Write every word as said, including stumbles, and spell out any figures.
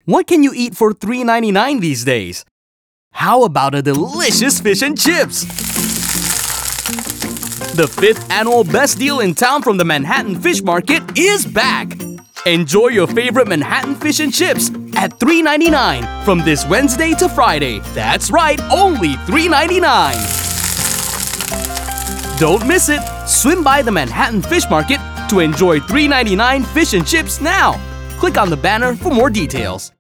What can you eat for three ninety-nine these days? How about a delicious fish and chips? The fifth annual Best Deal in Town from the Manhattan Fish Market is back! Enjoy your favorite Manhattan fish and chips at three ninety-nine from this Wednesday to Friday. That's right, only three ninety-nine! Don't miss it! Swim by the Manhattan Fish Market to enjoy three ninety-nine fish and chips now! Click on the banner for more details.